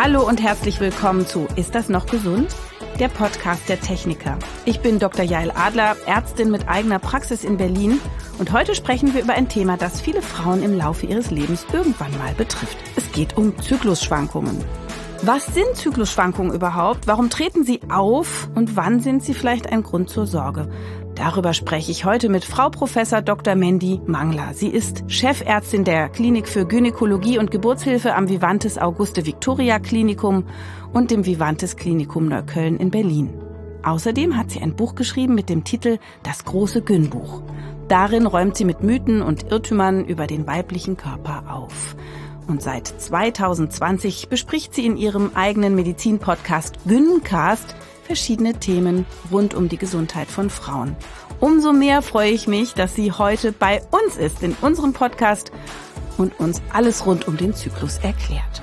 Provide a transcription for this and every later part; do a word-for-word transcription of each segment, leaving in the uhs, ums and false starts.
Hallo und herzlich willkommen zu Ist das noch gesund? Der Podcast der Techniker. Ich bin Doktor Jael Adler, Ärztin mit eigener Praxis in Berlin und heute sprechen wir über ein Thema, das viele Frauen im Laufe ihres Lebens irgendwann mal betrifft. Es geht um Zyklusschwankungen. Was sind Zyklusschwankungen überhaupt? Warum treten sie auf? Und wann sind sie vielleicht ein Grund zur Sorge? Darüber spreche ich heute mit Frau Professor Doktor Mandy Mangler. Sie ist Chefärztin der Klinik für Gynäkologie und Geburtshilfe am Vivantes Auguste Victoria Klinikum und dem Vivantes Klinikum Neukölln in Berlin. Außerdem hat sie ein Buch geschrieben mit dem Titel Das große Gyn-Buch. Darin räumt sie mit Mythen und Irrtümern über den weiblichen Körper auf. Und seit zwanzig zwanzig bespricht sie in ihrem eigenen Medizin-Podcast Gyncast verschiedene Themen rund um die Gesundheit von Frauen. Umso mehr freue ich mich, dass sie heute bei uns ist, in unserem Podcast und uns alles rund um den Zyklus erklärt.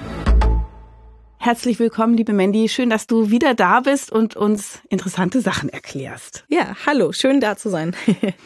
Herzlich willkommen, liebe Mandy. Schön, dass du wieder da bist und uns interessante Sachen erklärst. Ja, hallo, schön da zu sein.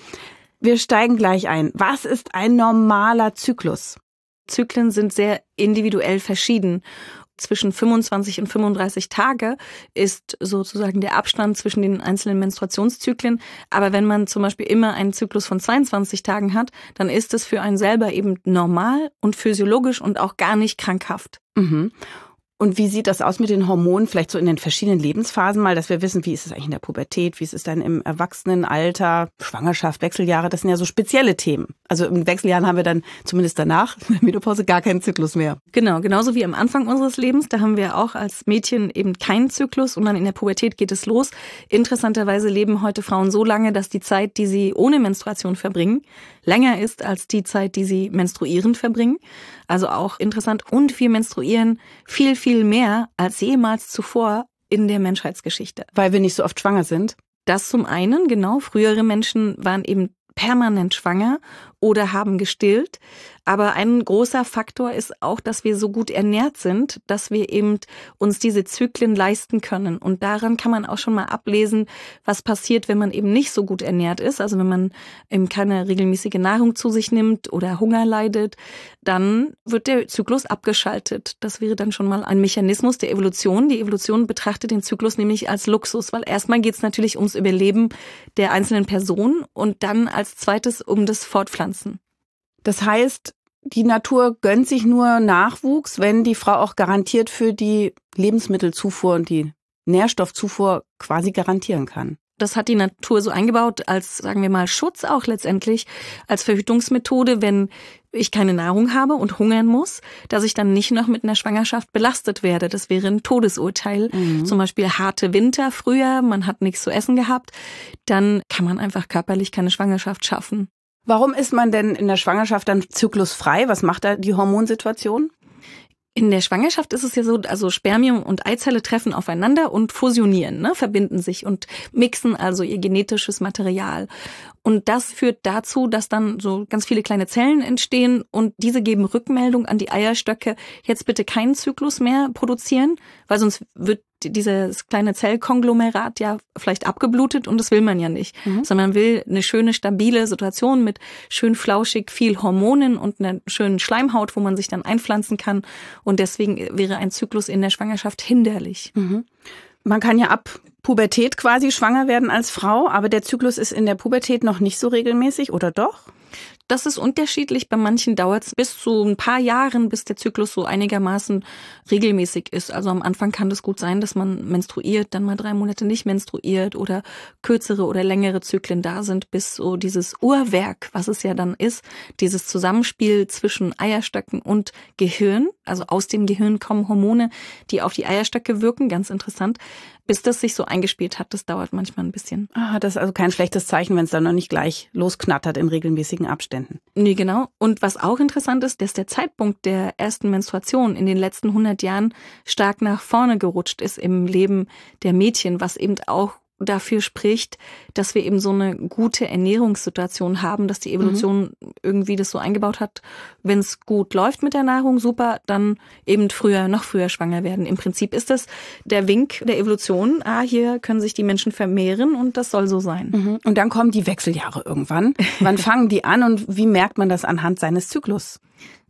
Wir steigen gleich ein. Was ist ein normaler Zyklus? Zyklen sind sehr individuell verschieden. Zwischen fünfundzwanzig und fünfunddreißig Tage ist sozusagen der Abstand zwischen den einzelnen Menstruationszyklen. Aber wenn man zum Beispiel immer einen Zyklus von zweiundzwanzig Tagen hat, dann ist es für einen selber eben normal und physiologisch und auch gar nicht krankhaft. Mhm. Und wie sieht das aus mit den Hormonen, vielleicht so in den verschiedenen Lebensphasen mal, dass wir wissen, wie ist es eigentlich in der Pubertät, wie ist es dann im Erwachsenenalter, Schwangerschaft, Wechseljahre, das sind ja so spezielle Themen. Also in Wechseljahren haben wir dann zumindest danach, in der Menopause, gar keinen Zyklus mehr. Genau, genauso wie am Anfang unseres Lebens, da haben wir auch als Mädchen eben keinen Zyklus und dann in der Pubertät geht es los. Interessanterweise leben heute Frauen so lange, dass die Zeit, die sie ohne Menstruation verbringen, länger ist als die Zeit, die sie menstruierend verbringen. Also auch interessant. Und wir menstruieren viel, viel mehr als jemals zuvor in der Menschheitsgeschichte. Weil wir nicht so oft schwanger sind? Das zum einen, genau. Frühere Menschen waren eben permanent schwanger oder haben gestillt. Aber ein großer Faktor ist auch, dass wir so gut ernährt sind, dass wir eben uns diese Zyklen leisten können. Und daran kann man auch schon mal ablesen, was passiert, wenn man eben nicht so gut ernährt ist. Also wenn man eben keine regelmäßige Nahrung zu sich nimmt oder Hunger leidet, dann wird der Zyklus abgeschaltet. Das wäre dann schon mal ein Mechanismus der Evolution. Die Evolution betrachtet den Zyklus nämlich als Luxus, weil erstmal geht es natürlich ums Überleben der einzelnen Person und dann als zweites um das Fortpflanzen. Das heißt, die Natur gönnt sich nur Nachwuchs, wenn die Frau auch garantiert für die Lebensmittelzufuhr und die Nährstoffzufuhr quasi garantieren kann. Das hat die Natur so eingebaut als, sagen wir mal, Schutz auch letztendlich, als Verhütungsmethode, wenn ich keine Nahrung habe und hungern muss, dass ich dann nicht noch mit einer Schwangerschaft belastet werde. Das wäre ein Todesurteil. Mhm. Zum Beispiel harte Winter früher, man hat nichts zu essen gehabt, dann kann man einfach körperlich keine Schwangerschaft schaffen. Warum ist man denn in der Schwangerschaft dann zyklusfrei? Was macht da die Hormonsituation? In der Schwangerschaft ist es ja so, also Spermium und Eizelle treffen aufeinander und fusionieren, ne, verbinden sich und mixen also ihr genetisches Material. Und das führt dazu, dass dann so ganz viele kleine Zellen entstehen und diese geben Rückmeldung an die Eierstöcke, jetzt bitte keinen Zyklus mehr produzieren, weil sonst wird dieses kleine Zellkonglomerat ja vielleicht abgeblutet und das will man ja nicht. Mhm. Sondern man will eine schöne, stabile Situation mit schön flauschig viel Hormonen und einer schönen Schleimhaut, wo man sich dann einpflanzen kann. Und deswegen wäre ein Zyklus in der Schwangerschaft hinderlich. Mhm. Man kann ja ab Pubertät quasi schwanger werden als Frau, aber der Zyklus ist in der Pubertät noch nicht so regelmäßig, oder doch? Das ist unterschiedlich. Bei manchen dauert es bis zu ein paar Jahren, bis der Zyklus so einigermaßen regelmäßig ist. Also am Anfang kann das gut sein, dass man menstruiert, dann mal drei Monate nicht menstruiert oder kürzere oder längere Zyklen da sind, bis so dieses Uhrwerk, was es ja dann ist, dieses Zusammenspiel zwischen Eierstöcken und Gehirn, also aus dem Gehirn kommen Hormone, die auf die Eierstöcke wirken, ganz interessant. Bis das sich so eingespielt hat, das dauert manchmal ein bisschen. Ah, das ist also kein schlechtes Zeichen, wenn es dann noch nicht gleich losknattert in regelmäßigen Abständen. Nee, genau. Und was auch interessant ist, dass der Zeitpunkt der ersten Menstruation in den letzten hundert Jahren stark nach vorne gerutscht ist im Leben der Mädchen, was eben auch dafür spricht, dass wir eben so eine gute Ernährungssituation haben, dass die Evolution mhm. irgendwie das so eingebaut hat, wenn es gut läuft mit der Nahrung, super, dann eben früher, noch früher schwanger werden. Im Prinzip ist das der Wink der Evolution, ah, hier können sich die Menschen vermehren und das soll so sein. Mhm. Und dann kommen die Wechseljahre irgendwann. Wann fangen die an und wie merkt man das anhand seines Zyklus?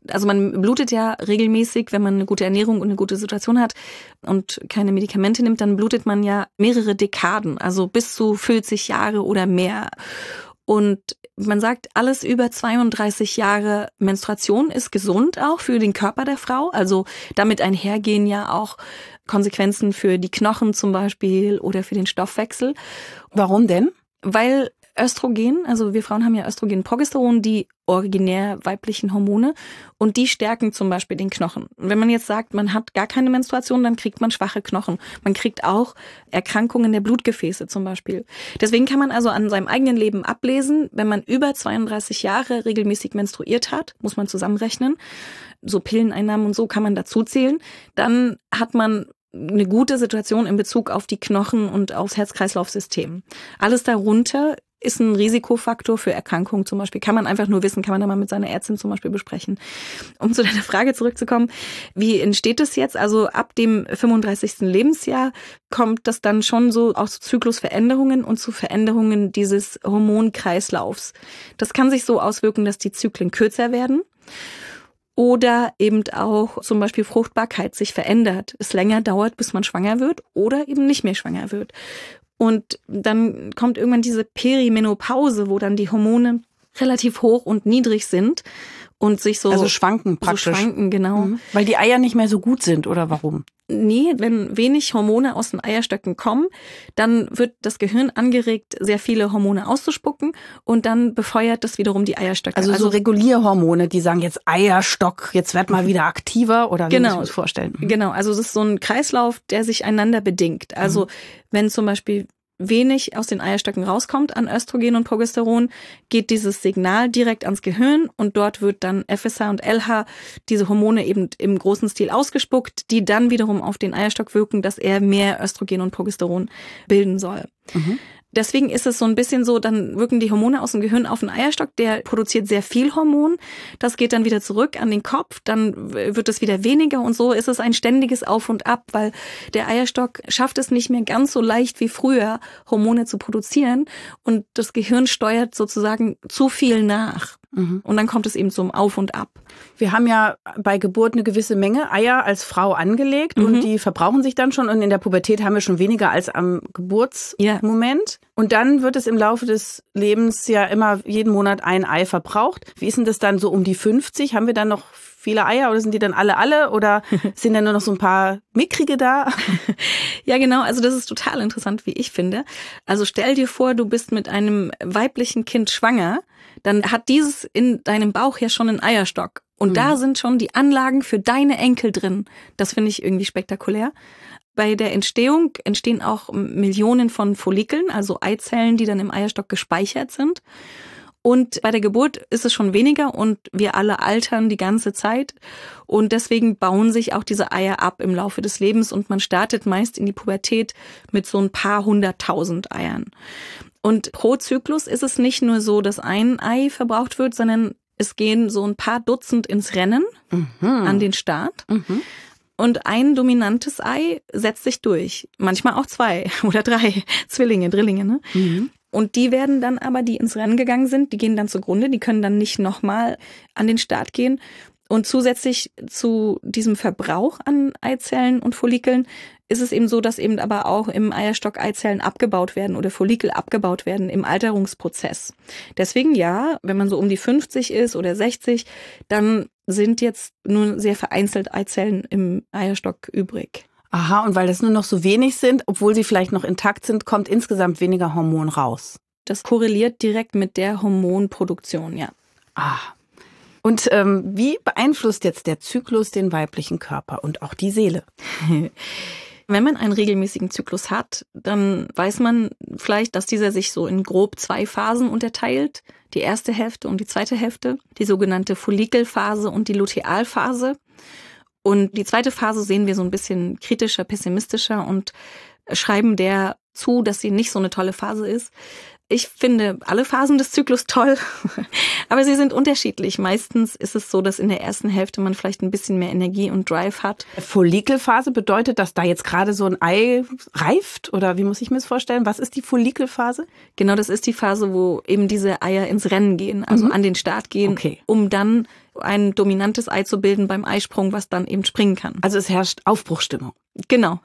Also man blutet ja regelmäßig, wenn man eine gute Ernährung und eine gute Situation hat und keine Medikamente nimmt, dann blutet man ja mehrere Dekaden, also bis zu vierzig Jahre oder mehr. Und man sagt, alles über zweiunddreißig Jahre Menstruation ist gesund auch für den Körper der Frau. Also damit einhergehen ja auch Konsequenzen für die Knochen zum Beispiel oder für den Stoffwechsel. Warum denn? Weil Östrogen, also wir Frauen haben ja Östrogen und Progesteron, die originär weiblichen Hormone, und die stärken zum Beispiel den Knochen. Und wenn man jetzt sagt, man hat gar keine Menstruation, dann kriegt man schwache Knochen. Man kriegt auch Erkrankungen der Blutgefäße zum Beispiel. Deswegen kann man also an seinem eigenen Leben ablesen, wenn man über zweiunddreißig Jahre regelmäßig menstruiert hat, muss man zusammenrechnen, so Pilleneinnahmen und so kann man dazu zählen, dann hat man eine gute Situation in Bezug auf die Knochen und aufs Herz-Kreislauf-System. Alles darunter ist ein Risikofaktor für Erkrankungen zum Beispiel. Kann man einfach nur wissen, kann man da mal mit seiner Ärztin zum Beispiel besprechen. Um zu deiner Frage zurückzukommen, wie entsteht das jetzt? Also ab dem fünfunddreißigsten Lebensjahr kommt das dann schon so auch zu Zyklusveränderungen und zu Veränderungen dieses Hormonkreislaufs. Das kann sich so auswirken, dass die Zyklen kürzer werden. Oder eben auch zum Beispiel Fruchtbarkeit sich verändert, es länger dauert, bis man schwanger wird oder eben nicht mehr schwanger wird. Und dann kommt irgendwann diese Perimenopause, wo dann die Hormone relativ hoch und niedrig sind und sich so... Also schwanken praktisch. So schwanken, genau. Mhm. Weil die Eier nicht mehr so gut sind, oder warum? Nee, wenn wenig Hormone aus den Eierstöcken kommen, dann wird das Gehirn angeregt, sehr viele Hormone auszuspucken und dann befeuert das wiederum die Eierstöcke. Also, also so Regulierhormone, die sagen jetzt Eierstock, jetzt werd mal wieder aktiver, oder wie genau, muss ich mir das vorstellen? Mhm. Genau, also es ist so ein Kreislauf, der sich einander bedingt. Also mhm. wenn zum Beispiel wenig aus den Eierstöcken rauskommt an Östrogen und Progesteron, geht dieses Signal direkt ans Gehirn und dort wird dann F S H und L H, diese Hormone eben im großen Stil ausgespuckt, die dann wiederum auf den Eierstock wirken, dass er mehr Östrogen und Progesteron bilden soll. Mhm. Deswegen ist es so ein bisschen so, dann wirken die Hormone aus dem Gehirn auf den Eierstock, der produziert sehr viel Hormon, das geht dann wieder zurück an den Kopf, dann wird es wieder weniger und so ist es ein ständiges Auf und Ab, weil der Eierstock schafft es nicht mehr ganz so leicht wie früher, Hormone zu produzieren und das Gehirn steuert sozusagen zu viel nach. Mhm. Und dann kommt es eben zum Auf und Ab. Wir haben ja bei Geburt eine gewisse Menge Eier als Frau angelegt mhm. und die verbrauchen sich dann schon und in der Pubertät haben wir schon weniger als am Geburtsmoment. Ja. Und dann wird es im Laufe des Lebens ja immer jeden Monat ein Ei verbraucht. Wie ist denn das dann so um die fünfzig? Haben wir dann noch viele Eier oder sind die dann alle alle oder sind dann nur noch so ein paar mickrige da? Ja, genau. Also das ist total interessant, wie ich finde. Also stell dir vor, du bist mit einem weiblichen Kind schwanger. Dann hat dieses in deinem Bauch ja schon einen Eierstock. Und mhm. da sind schon die Anlagen für deine Enkel drin. Das finde ich irgendwie spektakulär. Bei der Entstehung entstehen auch Millionen von Follikeln, also Eizellen, die dann im Eierstock gespeichert sind. Und bei der Geburt ist es schon weniger und wir alle altern die ganze Zeit. Und deswegen bauen sich auch diese Eier ab im Laufe des Lebens und man startet meist in die Pubertät mit so ein paar hunderttausend Eiern. Und pro Zyklus ist es nicht nur so, dass ein Ei verbraucht wird, sondern es gehen so ein paar Dutzend ins Rennen mhm. an den Start. Mhm. Und ein dominantes Ei setzt sich durch. Manchmal auch zwei oder drei Zwillinge, Drillinge. Ne? Mhm. Und die werden dann aber, die ins Rennen gegangen sind, die gehen dann zugrunde. Die können dann nicht nochmal an den Start gehen. Und zusätzlich zu diesem Verbrauch an Eizellen und Follikeln ist es eben so, dass eben aber auch im Eierstock Eizellen abgebaut werden oder Follikel abgebaut werden im Alterungsprozess. Deswegen ja, wenn man so um die fünfzig ist oder sechzig, dann sind jetzt nur sehr vereinzelt Eizellen im Eierstock übrig. Aha, und weil das nur noch so wenig sind, obwohl sie vielleicht noch intakt sind, kommt insgesamt weniger Hormon raus. Das korreliert direkt mit der Hormonproduktion, ja. Ah. Und ähm, wie beeinflusst jetzt der Zyklus den weiblichen Körper und auch die Seele? Wenn man einen regelmäßigen Zyklus hat, dann weiß man vielleicht, dass dieser sich so in grob zwei Phasen unterteilt. Die erste Hälfte und die zweite Hälfte, die sogenannte Follikelphase und die Lutealphase. Und die zweite Phase sehen wir so ein bisschen kritischer, pessimistischer und schreiben der zu, dass sie nicht so eine tolle Phase ist. Ich finde alle Phasen des Zyklus toll, aber sie sind unterschiedlich. Meistens ist es so, dass in der ersten Hälfte man vielleicht ein bisschen mehr Energie und Drive hat. Follikelphase bedeutet, dass da jetzt gerade so ein Ei reift? Oder wie muss ich mir das vorstellen? Was ist die Follikelphase? Genau, das ist die Phase, wo eben diese Eier ins Rennen gehen, also mhm. an den Start gehen, okay. um dann ein dominantes Ei zu bilden beim Eisprung, was dann eben springen kann. Also es herrscht Aufbruchsstimmung. Genau.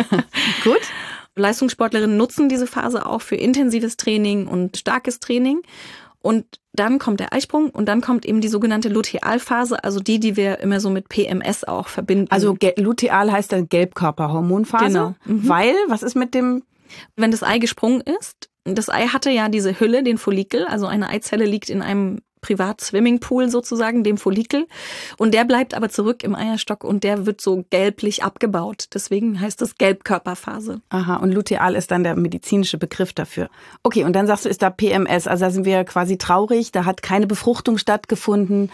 Gut. Leistungssportlerinnen nutzen diese Phase auch für intensives Training und starkes Training. Und dann kommt der Eisprung und dann kommt eben die sogenannte Lutealphase, also die, die wir immer so mit P M S auch verbinden. Also Luteal heißt dann Gelbkörperhormonphase. Genau. Mhm. Weil, was ist mit dem... Wenn das Ei gesprungen ist, das Ei hatte ja diese Hülle, den Follikel, also eine Eizelle liegt in einem Privat-Swimmingpool sozusagen, dem Follikel. Und der bleibt aber zurück im Eierstock und der wird so gelblich abgebaut. Deswegen heißt das Gelbkörperphase. Aha, und Luteal ist dann der medizinische Begriff dafür. Okay, und dann sagst du, ist da P M S, also da sind wir quasi traurig, da hat keine Befruchtung stattgefunden.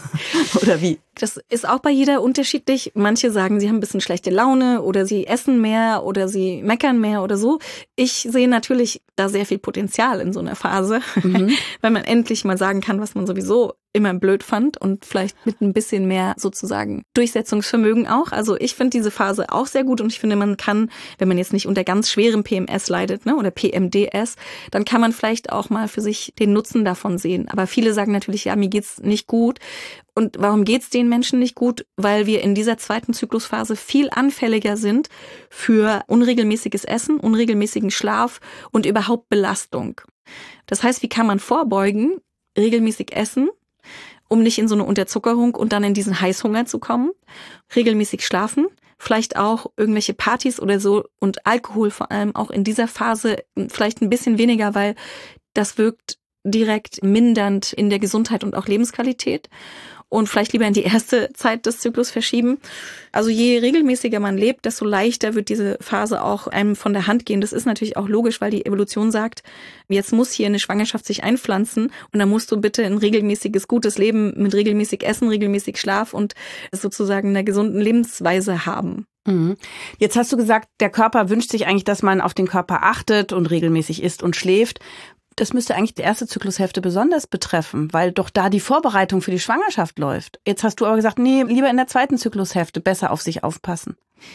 Oder wie? Das ist auch bei jeder unterschiedlich. Manche sagen, sie haben ein bisschen schlechte Laune oder sie essen mehr oder sie meckern mehr oder so. Ich sehe natürlich da sehr viel Potenzial in so einer Phase, mhm. weil man endlich mal sagen kann, was man sowieso immer blöd fand und vielleicht mit ein bisschen mehr sozusagen Durchsetzungsvermögen auch. Also ich finde diese Phase auch sehr gut und ich finde, man kann, wenn man jetzt nicht unter ganz schwerem P M S leidet, ne, oder P M D S, dann kann man vielleicht auch mal für sich den Nutzen davon sehen. Aber viele sagen natürlich, ja, mir geht's nicht gut. Und warum geht's den Menschen nicht gut? Weil wir in dieser zweiten Zyklusphase viel anfälliger sind für unregelmäßiges Essen, unregelmäßigen Schlaf und überhaupt Belastung. Das heißt, wie kann man vorbeugen? Regelmäßig essen, um nicht in so eine Unterzuckerung und dann in diesen Heißhunger zu kommen. Regelmäßig schlafen, vielleicht auch irgendwelche Partys oder so und Alkohol vor allem auch in dieser Phase vielleicht ein bisschen weniger, weil das wirkt direkt mindernd in der Gesundheit und auch Lebensqualität. Und vielleicht lieber in die erste Zeit des Zyklus verschieben. Also je regelmäßiger man lebt, desto leichter wird diese Phase auch einem von der Hand gehen. Das ist natürlich auch logisch, weil die Evolution sagt, jetzt muss hier eine Schwangerschaft sich einpflanzen und dann musst du bitte ein regelmäßiges, gutes Leben mit regelmäßig Essen, regelmäßig Schlaf und sozusagen einer gesunden Lebensweise haben. Jetzt hast du gesagt, der Körper wünscht sich eigentlich, dass man auf den Körper achtet und regelmäßig isst und schläft. Das müsste eigentlich die erste Zyklushälfte besonders betreffen, weil doch da die Vorbereitung für die Schwangerschaft läuft. Jetzt hast du aber gesagt, nee, lieber in der zweiten Zyklushälfte besser auf sich aufpassen.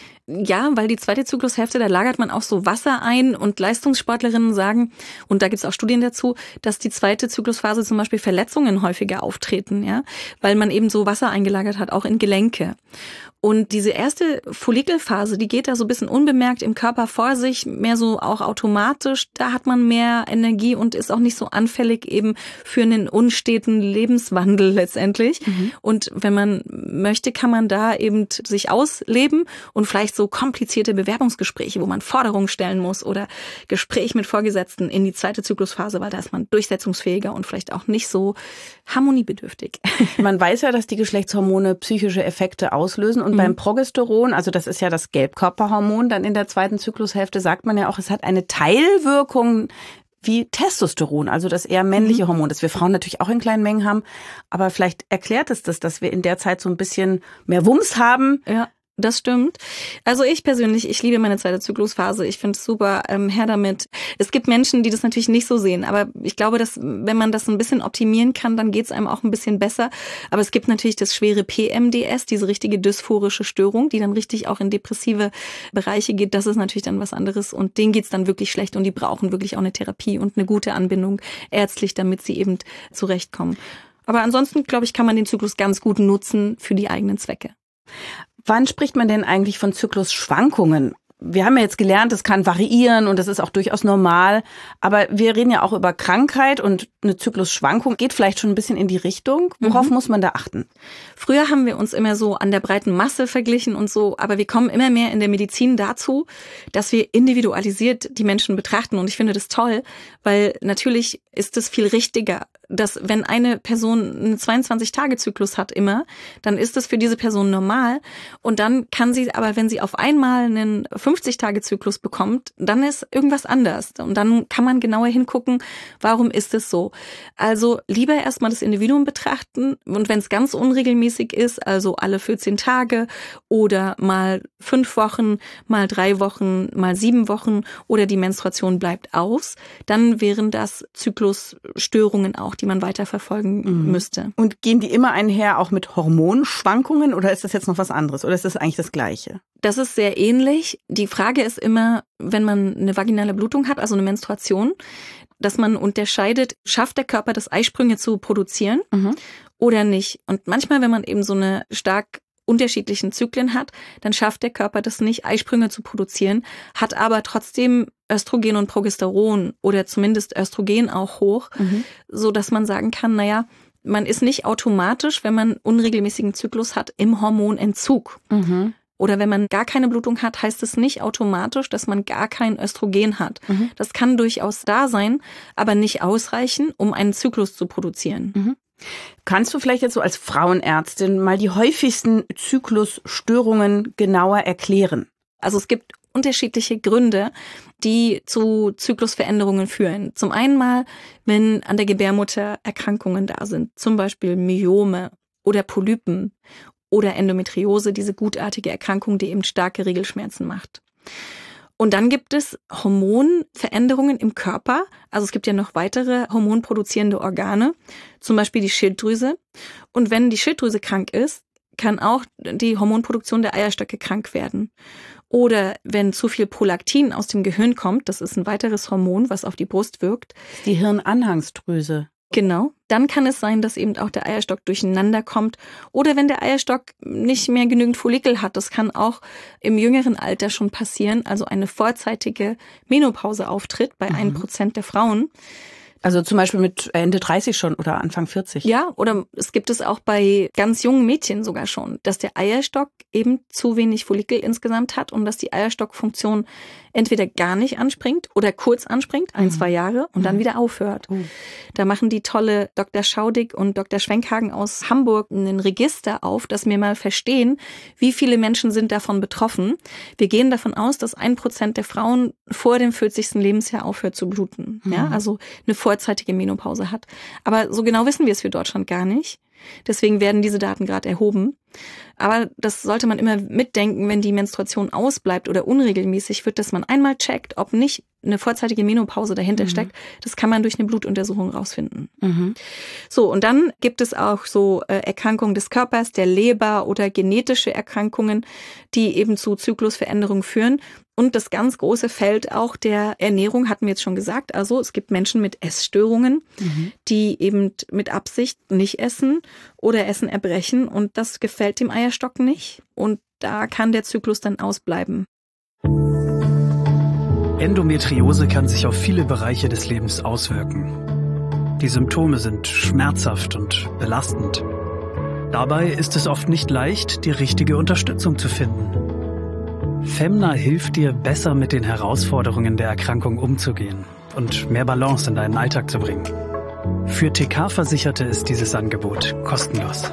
Ja, weil die zweite Zyklushälfte, da lagert man auch so Wasser ein und Leistungssportlerinnen sagen, und da gibt's auch Studien dazu, dass die zweite Zyklusphase zum Beispiel Verletzungen häufiger auftreten, ja, weil man eben so Wasser eingelagert hat, auch in Gelenke. Und diese erste Follikelphase, die geht da so ein bisschen unbemerkt im Körper vor sich, mehr so auch automatisch. Da hat man mehr Energie und ist auch nicht so anfällig eben für einen unsteten Lebenswandel letztendlich. Mhm. Und wenn man möchte, kann man da eben sich ausleben und vielleicht so komplizierte Bewerbungsgespräche, wo man Forderungen stellen muss oder Gespräch mit Vorgesetzten in die zweite Zyklusphase, weil da ist man durchsetzungsfähiger und vielleicht auch nicht so harmoniebedürftig. Man weiß ja, dass die Geschlechtshormone psychische Effekte auslösen und beim Progesteron, also das ist ja das Gelbkörperhormon, dann in der zweiten Zyklushälfte sagt man ja auch, es hat eine Teilwirkung wie Testosteron, also das eher männliche Hormon, das wir Frauen natürlich auch in kleinen Mengen haben. Aber vielleicht erklärt es das, dass wir in der Zeit so ein bisschen mehr Wumms haben. Ja. Das stimmt. Also ich persönlich, ich liebe meine zweite Zyklusphase. Ich finde es super, ähm, her damit. Es gibt Menschen, die das natürlich nicht so sehen, aber ich glaube, dass wenn man das ein bisschen optimieren kann, dann geht es einem auch ein bisschen besser. Aber es gibt natürlich das schwere P M D S, diese richtige dysphorische Störung, die dann richtig auch in depressive Bereiche geht. Das ist natürlich dann was anderes und denen geht's dann wirklich schlecht und die brauchen wirklich auch eine Therapie und eine gute Anbindung ärztlich, damit sie eben zurechtkommen. Aber ansonsten, glaube ich, kann man den Zyklus ganz gut nutzen für die eigenen Zwecke. Wann spricht man denn eigentlich von Zyklusschwankungen? Wir haben ja jetzt gelernt, es kann variieren und das ist auch durchaus normal. Aber wir reden ja auch über Krankheit und eine Zyklusschwankung geht vielleicht schon ein bisschen in die Richtung. Worauf mhm. muss man da achten? Früher haben wir uns immer so an der breiten Masse verglichen und so, aber wir kommen immer mehr in der Medizin dazu, dass wir individualisiert die Menschen betrachten. Und ich finde das toll, weil natürlich ist es viel richtiger, dass wenn eine Person einen zweiundzwanzig-Tage-Zyklus hat immer, dann ist das für diese Person normal. Und dann kann sie aber, wenn sie auf einmal einen fünfzig-Tage-Zyklus bekommt, dann ist irgendwas anders. Und dann kann man genauer hingucken, warum ist es so. Also lieber erstmal das Individuum betrachten. Und wenn es ganz unregelmäßig ist, also alle vierzehn Tage oder mal fünf Wochen, mal drei Wochen, mal sieben Wochen oder die Menstruation bleibt aus, dann wären das Zyklusstörungen auch, die man weiterverfolgen mhm. müsste. Und gehen die immer einher auch mit Hormonschwankungen oder ist das jetzt noch was anderes oder ist das eigentlich das Gleiche? Das ist sehr ähnlich. Die Frage ist immer, wenn man eine vaginale Blutung hat, also eine Menstruation, dass man unterscheidet, schafft der Körper das Eisprünge zu produzieren mhm. oder nicht. Und manchmal, wenn man eben so eine stark unterschiedlichen Zyklen hat, dann schafft der Körper das nicht, Eisprünge zu produzieren, hat aber trotzdem Östrogen und Progesteron oder zumindest Östrogen auch hoch, mhm. so dass man sagen kann, naja, man ist nicht automatisch, wenn man unregelmäßigen Zyklus hat, im Hormonentzug. Mhm. Oder wenn man gar keine Blutung hat, heißt es nicht automatisch, dass man gar kein Östrogen hat. Mhm. Das kann durchaus da sein, aber nicht ausreichen, um einen Zyklus zu produzieren. Mhm. Kannst du vielleicht jetzt so als Frauenärztin mal die häufigsten Zyklusstörungen genauer erklären? Also es gibt unterschiedliche Gründe, die zu Zyklusveränderungen führen. Zum einen mal, wenn an der Gebärmutter Erkrankungen da sind, zum Beispiel Myome oder Polypen oder Endometriose, diese gutartige Erkrankung, die eben starke Regelschmerzen macht. Und dann gibt es Hormonveränderungen im Körper. Also es gibt ja noch weitere hormonproduzierende Organe, zum Beispiel die Schilddrüse. Und wenn die Schilddrüse krank ist, kann auch die Hormonproduktion der Eierstöcke krank werden. Oder wenn zu viel Prolaktin aus dem Gehirn kommt, das ist ein weiteres Hormon, was auf die Brust wirkt. Die Hirnanhangsdrüse. Genau. Dann kann es sein, dass eben auch der Eierstock durcheinander kommt. Oder wenn der Eierstock nicht mehr genügend Follikel hat, das kann auch im jüngeren Alter schon passieren, also eine vorzeitige Menopause auftritt bei mhm. ein Prozent der Frauen. Also zum Beispiel mit Ende dreißig schon oder Anfang vierzig. Ja, oder es gibt es auch bei ganz jungen Mädchen sogar schon, dass der Eierstock eben zu wenig Follikel insgesamt hat und dass die Eierstockfunktion entweder gar nicht anspringt oder kurz anspringt, ein, mhm. zwei Jahre und mhm. dann wieder aufhört. Mhm. Da machen die tolle Doktor Schaudig und Doktor Schwenkhagen aus Hamburg ein Register auf, dass wir mal verstehen, wie viele Menschen sind davon betroffen. Wir gehen davon aus, dass ein Prozent der Frauen vor dem vierzigsten Lebensjahr aufhört zu bluten. Mhm. Ja, also eine vorzeitige Menopause hat. Aber so genau wissen wir es für Deutschland gar nicht. Deswegen werden diese Daten gerade erhoben. Aber das sollte man immer mitdenken, wenn die Menstruation ausbleibt oder unregelmäßig wird, dass man einmal checkt, ob nicht eine vorzeitige Menopause dahinter mhm. steckt. Das kann man durch eine Blutuntersuchung rausfinden. Mhm. So, und dann gibt es auch so äh, Erkrankungen des Körpers, der Leber oder genetische Erkrankungen, die eben zu Zyklusveränderungen führen. Und das ganz große Feld auch der Ernährung hatten wir jetzt schon gesagt. Also es gibt Menschen mit Essstörungen, mhm. die eben mit Absicht nicht essen oder Essen erbrechen. Und das gefällt dem Eierstock nicht. Und da kann der Zyklus dann ausbleiben. Endometriose kann sich auf viele Bereiche des Lebens auswirken. Die Symptome sind schmerzhaft und belastend. Dabei ist es oft nicht leicht, die richtige Unterstützung zu finden. Femna hilft dir, besser mit den Herausforderungen der Erkrankung umzugehen und mehr Balance in deinen Alltag zu bringen. Für T K-Versicherte ist dieses Angebot kostenlos.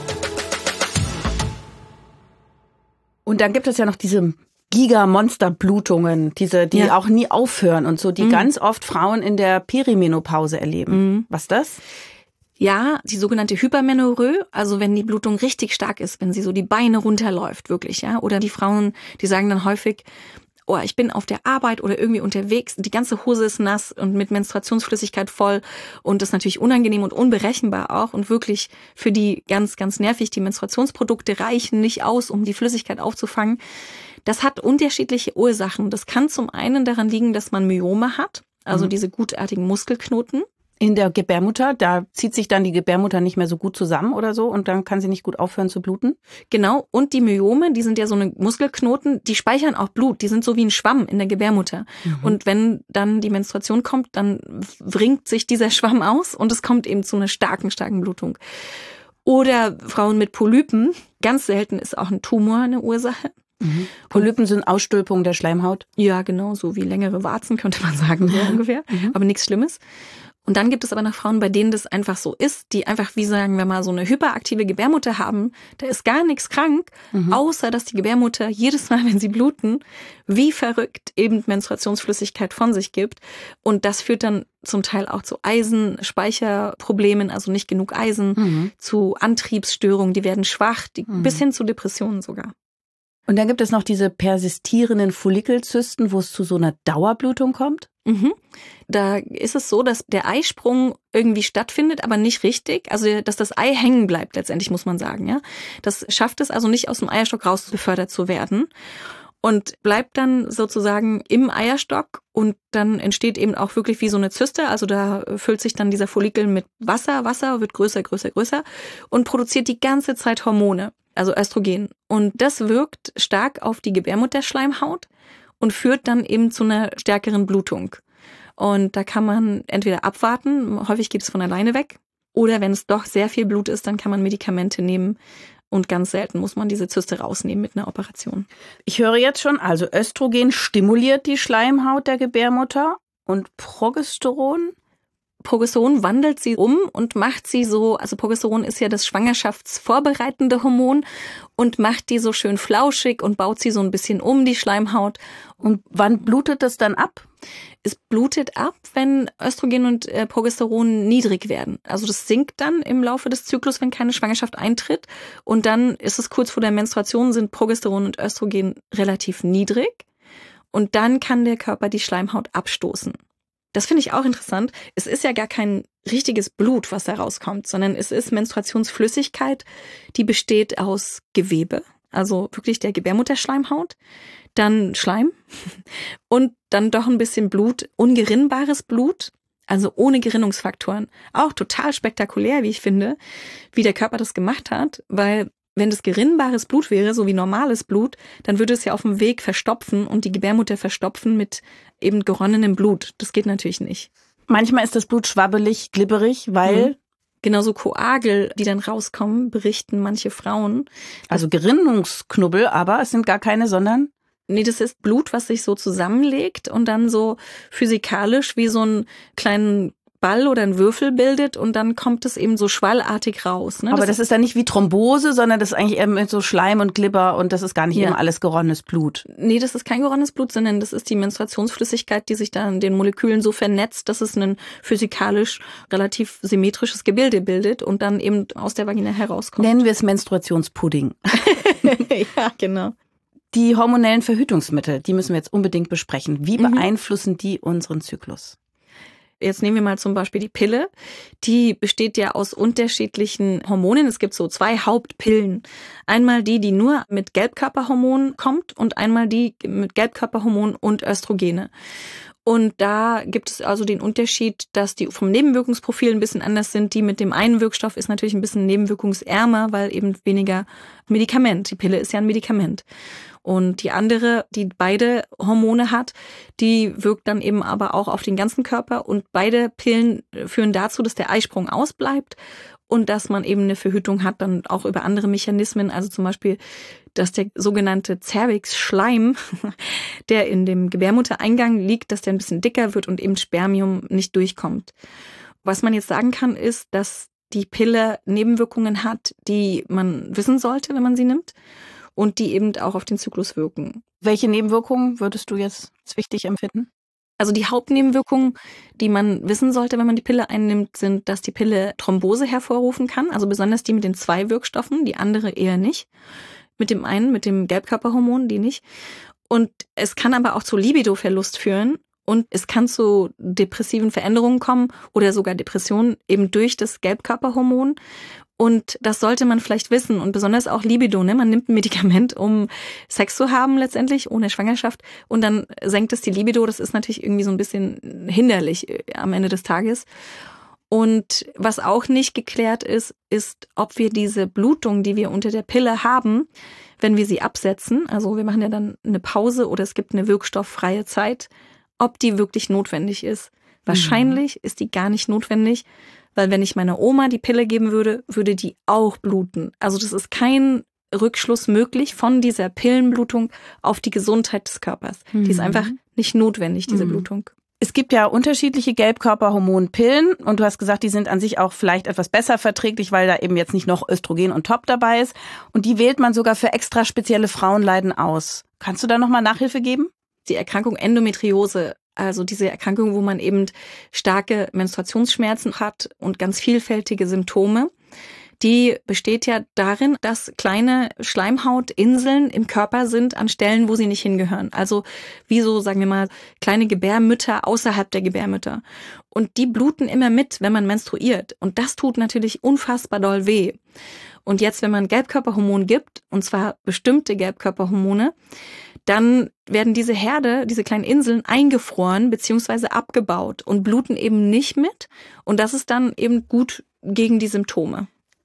Und dann gibt es ja noch diese Giga-Monster-Blutungen, diese, die ja. auch nie aufhören und so, die mhm. ganz oft Frauen in der Perimenopause erleben. Mhm. Was ist das? Ja, die sogenannte Hypermenorrhoe, also wenn die Blutung richtig stark ist, wenn sie so die Beine runterläuft, wirklich, ja. Oder die Frauen, die sagen dann häufig, oh, ich bin auf der Arbeit oder irgendwie unterwegs, die ganze Hose ist nass und mit Menstruationsflüssigkeit voll und das ist natürlich unangenehm und unberechenbar auch und wirklich für die ganz, ganz nervig. Die Menstruationsprodukte reichen nicht aus, um die Flüssigkeit aufzufangen. Das hat unterschiedliche Ursachen. Das kann zum einen daran liegen, dass man Myome hat, also mhm. diese gutartigen Muskelknoten. In der Gebärmutter, da zieht sich dann die Gebärmutter nicht mehr so gut zusammen oder so und dann kann sie nicht gut aufhören zu bluten? Genau, und die Myome, die sind ja so eine Muskelknoten, die speichern auch Blut, die sind so wie ein Schwamm in der Gebärmutter. Mhm. Und wenn dann die Menstruation kommt, dann wringt sich dieser Schwamm aus und es kommt eben zu einer starken, starken Blutung. Oder Frauen mit Polypen, ganz selten ist auch ein Tumor eine Ursache. Mhm. Polypen sind Ausstülpungen der Schleimhaut? Ja, genau, so wie längere Warzen könnte man sagen, so ungefähr, mhm. aber nichts Schlimmes. Und dann gibt es aber noch Frauen, bei denen das einfach so ist, die einfach, wie sagen wir mal, so eine hyperaktive Gebärmutter haben. Da ist gar nichts krank, mhm. außer dass die Gebärmutter jedes Mal, wenn sie bluten, wie verrückt eben Menstruationsflüssigkeit von sich gibt. Und das führt dann zum Teil auch zu Eisenspeicherproblemen, also nicht genug Eisen, mhm. zu Antriebsstörungen, die werden schwach, die, mhm. bis hin zu Depressionen sogar. Und dann gibt es noch diese persistierenden Follikelzysten, wo es zu so einer Dauerblutung kommt? Mhm. Da ist es so, dass der Eisprung irgendwie stattfindet, aber nicht richtig. Also, dass das Ei hängen bleibt, letztendlich muss man sagen. Ja, das schafft es also nicht, aus dem Eierstock raus befördert zu werden und bleibt dann sozusagen im Eierstock. Und dann entsteht eben auch wirklich wie so eine Zyste. Also da füllt sich dann dieser Follikel mit Wasser. Wasser wird größer, größer, größer und produziert die ganze Zeit Hormone, also Östrogen. Und das wirkt stark auf die Gebärmutterschleimhaut und führt dann eben zu einer stärkeren Blutung. Und da kann man entweder abwarten, häufig geht es von alleine weg, oder wenn es doch sehr viel Blut ist, dann kann man Medikamente nehmen und ganz selten muss man diese Zyste rausnehmen mit einer Operation. Ich höre jetzt schon, also Östrogen stimuliert die Schleimhaut der Gebärmutter und Progesteron? Progesteron wandelt sie um und macht sie so, also Progesteron ist ja das schwangerschaftsvorbereitende Hormon und macht die so schön flauschig und baut sie so ein bisschen um, die Schleimhaut. Und wann blutet das dann ab? Es blutet ab, wenn Östrogen und äh, Progesteron niedrig werden. Also das sinkt dann im Laufe des Zyklus, wenn keine Schwangerschaft eintritt. Und dann ist es kurz vor der Menstruation, sind Progesteron und Östrogen relativ niedrig. Und dann kann der Körper die Schleimhaut abstoßen. Das finde ich auch interessant. Es ist ja gar kein richtiges Blut, was da rauskommt, sondern es ist Menstruationsflüssigkeit, die besteht aus Gewebe, also wirklich der Gebärmutterschleimhaut, dann Schleim und dann doch ein bisschen Blut, ungerinnbares Blut, also ohne Gerinnungsfaktoren. Auch total spektakulär, wie ich finde, wie der Körper das gemacht hat, weil wenn das gerinnbares Blut wäre, so wie normales Blut, dann würde es ja auf dem Weg verstopfen und die Gebärmutter verstopfen mit eben geronnenem Blut. Das geht natürlich nicht. Manchmal ist das Blut schwabbelig, glibberig, weil... Mhm. Genauso Koagel, die dann rauskommen, berichten manche Frauen. Also Gerinnungsknubbel, aber es sind gar keine, sondern... Nee, das ist Blut, was sich so zusammenlegt und dann so physikalisch wie so einen kleinen Ball oder einen Würfel bildet und dann kommt es eben so schwallartig raus. Ne? Aber das, das ist dann nicht wie Thrombose, sondern das ist eigentlich eher mit so Schleim und Glibber und das ist gar nicht ja. eben alles geronnenes Blut. Nee, das ist kein geronnenes Blut, sondern das ist die Menstruationsflüssigkeit, die sich da in den Molekülen so vernetzt, dass es ein physikalisch relativ symmetrisches Gebilde bildet und dann eben aus der Vagina herauskommt. Nennen wir es Menstruationspudding. Ja, genau. Die hormonellen Verhütungsmittel, die müssen wir jetzt unbedingt besprechen. Wie beeinflussen die unseren Zyklus? Jetzt nehmen wir mal zum Beispiel die Pille. Die besteht ja aus unterschiedlichen Hormonen. Es gibt so zwei Hauptpillen. Einmal die, die nur mit Gelbkörperhormonen kommt und einmal die mit Gelbkörperhormonen und Östrogene. Und da gibt es also den Unterschied, dass die vom Nebenwirkungsprofil ein bisschen anders sind. Die mit dem einen Wirkstoff ist natürlich ein bisschen nebenwirkungsärmer, weil eben weniger Medikament. Die Pille ist ja ein Medikament. Und die andere, die beide Hormone hat, die wirkt dann eben aber auch auf den ganzen Körper. Und beide Pillen führen dazu, dass der Eisprung ausbleibt und dass man eben eine Verhütung hat, dann auch über andere Mechanismen. Also zum Beispiel, dass der sogenannte Cervix-Schleim, der in dem Gebärmuttereingang liegt, dass der ein bisschen dicker wird und eben Spermium nicht durchkommt. Was man jetzt sagen kann, ist, dass die Pille Nebenwirkungen hat, die man wissen sollte, wenn man sie nimmt. Und die eben auch auf den Zyklus wirken. Welche Nebenwirkungen würdest du jetzt als wichtig empfinden? Also die Hauptnebenwirkungen, die man wissen sollte, wenn man die Pille einnimmt, sind, dass die Pille Thrombose hervorrufen kann. Also besonders die mit den zwei Wirkstoffen, die andere eher nicht. Mit dem einen, mit dem Gelbkörperhormon, die nicht. Und es kann aber auch zu Libidoverlust führen. Und es kann zu depressiven Veränderungen kommen oder sogar Depressionen eben durch das Gelbkörperhormon. Und das sollte man vielleicht wissen und besonders auch Libido, ne? Man nimmt ein Medikament, um Sex zu haben letztendlich, ohne Schwangerschaft und dann senkt es die Libido. Das ist natürlich irgendwie so ein bisschen hinderlich am Ende des Tages. Und was auch nicht geklärt ist, ist, ob wir diese Blutung, die wir unter der Pille haben, wenn wir sie absetzen, also wir machen ja dann eine Pause oder es gibt eine wirkstofffreie Zeit, ob die wirklich notwendig ist. Wahrscheinlich mhm. ist die gar nicht notwendig, weil wenn ich meiner Oma die Pille geben würde, würde die auch bluten. Also das ist kein Rückschluss möglich von dieser Pillenblutung auf die Gesundheit des Körpers. Mhm. Die ist einfach nicht notwendig, diese mhm. Blutung. Es gibt ja unterschiedliche Gelbkörperhormonpillen und du hast gesagt, die sind an sich auch vielleicht etwas besser verträglich, weil da eben jetzt nicht noch Östrogen und Top dabei ist. Und die wählt man sogar für extra spezielle Frauenleiden aus. Kannst du da nochmal Nachhilfe geben? Die Erkrankung Endometriose, also diese Erkrankung, wo man eben starke Menstruationsschmerzen hat und ganz vielfältige Symptome, die besteht ja darin, dass kleine Schleimhautinseln im Körper sind an Stellen, wo sie nicht hingehören. Also wie so, sagen wir mal, kleine Gebärmütter außerhalb der Gebärmütter. Und die bluten immer mit, wenn man menstruiert. Und das tut natürlich unfassbar doll weh. Und jetzt, wenn man Gelbkörperhormon gibt, und zwar bestimmte Gelbkörperhormone, dann werden diese Herde, diese kleinen Inseln eingefroren bzw. abgebaut und bluten eben nicht mit. Und das ist dann eben gut gegen die Symptome.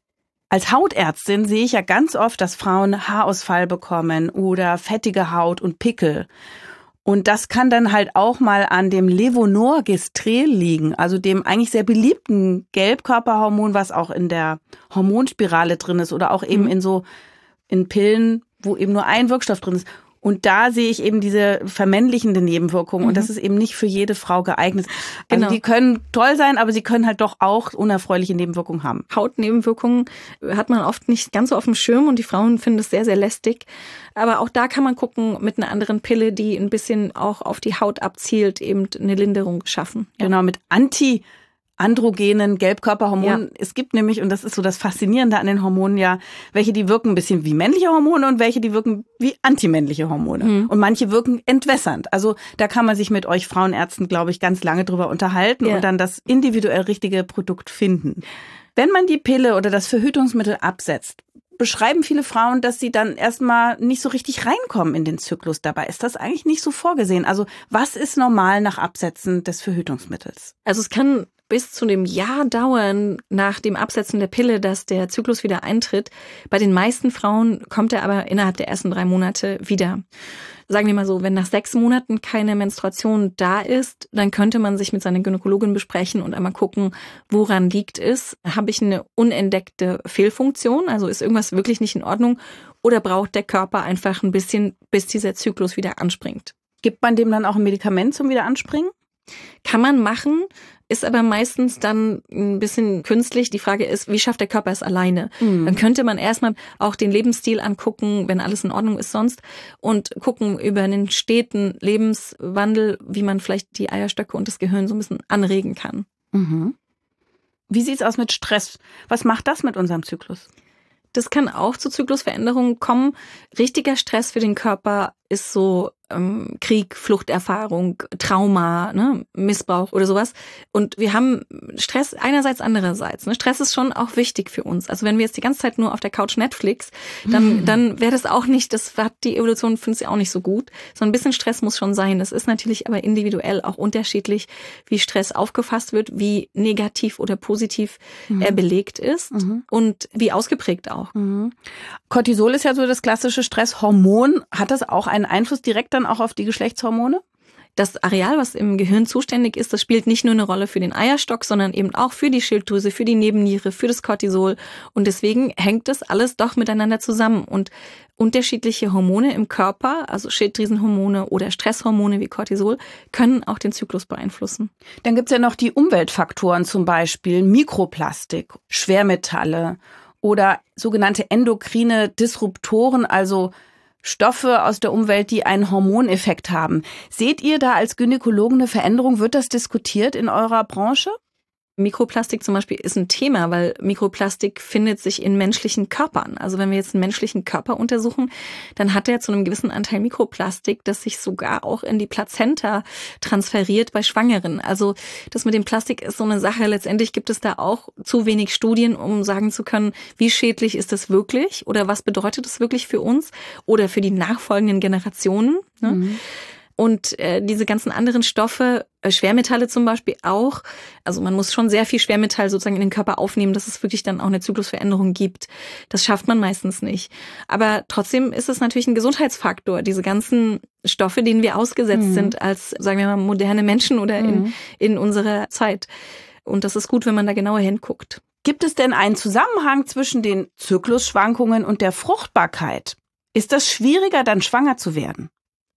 Als Hautärztin sehe ich ja ganz oft, dass Frauen Haarausfall bekommen oder fettige Haut und Pickel. Und das kann dann halt auch mal an dem Levonorgestrel liegen, also dem eigentlich sehr beliebten Gelbkörperhormon, was auch in der Hormonspirale drin ist oder auch eben mhm. in so in Pillen, wo eben nur ein Wirkstoff drin ist. Und da sehe ich eben diese vermännlichende Nebenwirkungen. Mhm. Und das ist eben nicht für jede Frau geeignet. Also genau. Die können toll sein, aber sie können halt doch auch unerfreuliche Nebenwirkungen haben. Hautnebenwirkungen hat man oft nicht ganz so auf dem Schirm und die Frauen finden es sehr, sehr lästig. Aber auch da kann man gucken mit einer anderen Pille, die ein bisschen auch auf die Haut abzielt, eben eine Linderung schaffen. Ja. Genau, mit Anti- androgenen Gelbkörperhormonen. Ja. Es gibt nämlich, und das ist so das Faszinierende an den Hormonen ja, welche die wirken ein bisschen wie männliche Hormone und welche die wirken wie antimännliche Hormone. Mhm. Und manche wirken entwässernd. Also da kann man sich mit euch Frauenärzten, glaube ich, ganz lange drüber unterhalten ja. und dann das individuell richtige Produkt finden. Wenn man die Pille oder das Verhütungsmittel absetzt, beschreiben viele Frauen, dass sie dann erstmal nicht so richtig reinkommen in den Zyklus. Dabei ist das eigentlich nicht so vorgesehen. Also was ist normal nach Absetzen des Verhütungsmittels? Also es kann bis zu dem Jahr dauern nach dem Absetzen der Pille, dass der Zyklus wieder eintritt. Bei den meisten Frauen kommt er aber innerhalb der ersten drei Monate wieder. Sagen wir mal so, wenn nach sechs Monaten keine Menstruation da ist, dann könnte man sich mit seiner Gynäkologin besprechen und einmal gucken, woran liegt es. Habe ich eine unentdeckte Fehlfunktion? Also ist irgendwas wirklich nicht in Ordnung? Oder braucht der Körper einfach ein bisschen, bis dieser Zyklus wieder anspringt? Gibt man dem dann auch ein Medikament zum Wiederanspringen? Kann man machen, ist aber meistens dann ein bisschen künstlich. Die Frage ist, wie schafft der Körper es alleine? Mhm. Dann könnte man erstmal auch den Lebensstil angucken, wenn alles in Ordnung ist sonst, und gucken über einen steten Lebenswandel, wie man vielleicht die Eierstöcke und das Gehirn so ein bisschen anregen kann. Mhm. Wie sieht's aus mit Stress? Was macht das mit unserem Zyklus? Das kann auch zu Zyklusveränderungen kommen. Richtiger Stress für den Körper ist so ähm, Krieg, Fluchterfahrung, Trauma, ne, Missbrauch oder sowas. Und wir haben Stress einerseits, andererseits. Ne? Stress ist schon auch wichtig für uns. Also wenn wir jetzt die ganze Zeit nur auf der Couch Netflix, dann, dann wäre das auch nicht, das hat die Evolution, findet sie auch nicht so gut. So ein bisschen Stress muss schon sein. Es ist natürlich aber individuell auch unterschiedlich, wie Stress aufgefasst wird, wie negativ oder positiv mhm. er belegt ist mhm. und wie ausgeprägt auch. Mhm. Cortisol ist ja so das klassische Stresshormon. Hat das auch einen Einfluss direkt dann auch auf die Geschlechtshormone? Das Areal, was im Gehirn zuständig ist, das spielt nicht nur eine Rolle für den Eierstock, sondern eben auch für die Schilddrüse, für die Nebenniere, für das Cortisol. Und deswegen hängt das alles doch miteinander zusammen. Und unterschiedliche Hormone im Körper, also Schilddrüsenhormone oder Stresshormone wie Cortisol, können auch den Zyklus beeinflussen. Dann gibt's ja noch die Umweltfaktoren, zum Beispiel Mikroplastik, Schwermetalle oder sogenannte endokrine Disruptoren, also Stoffe aus der Umwelt, die einen Hormoneffekt haben. Seht ihr da als Gynäkologen eine Veränderung? Wird das diskutiert in eurer Branche? Mikroplastik zum Beispiel ist ein Thema, weil Mikroplastik findet sich in menschlichen Körpern. Also wenn wir jetzt einen menschlichen Körper untersuchen, dann hat er zu einem gewissen Anteil Mikroplastik, das sich sogar auch in die Plazenta transferiert bei Schwangeren. Also das mit dem Plastik ist so eine Sache. Letztendlich gibt es da auch zu wenig Studien, um sagen zu können, wie schädlich ist das wirklich oder was bedeutet das wirklich für uns oder für die nachfolgenden Generationen. Ne? Mhm. Und äh, diese ganzen anderen Stoffe, äh, Schwermetalle zum Beispiel auch, also man muss schon sehr viel Schwermetall sozusagen in den Körper aufnehmen, dass es wirklich dann auch eine Zyklusveränderung gibt. Das schafft man meistens nicht. Aber trotzdem ist es natürlich ein Gesundheitsfaktor, diese ganzen Stoffe, denen wir ausgesetzt mhm. sind als, sagen wir mal, moderne Menschen oder mhm. in, in unserer Zeit. Und das ist gut, wenn man da genauer hinguckt. Gibt es denn einen Zusammenhang zwischen den Zyklusschwankungen und der Fruchtbarkeit? Ist das schwieriger, dann schwanger zu werden?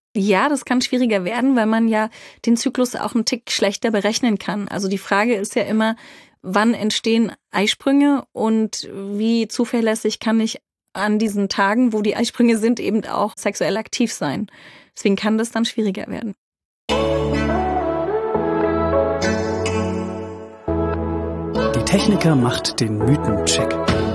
Ja, das kann schwieriger werden, weil man ja den Zyklus auch einen Tick schlechter berechnen kann. Also die Frage ist ja immer, wann entstehen Eisprünge und wie zuverlässig kann ich an diesen Tagen, wo die Eisprünge sind, eben auch sexuell aktiv sein. Deswegen kann das dann schwieriger werden. Die Techniker macht den Mythencheck.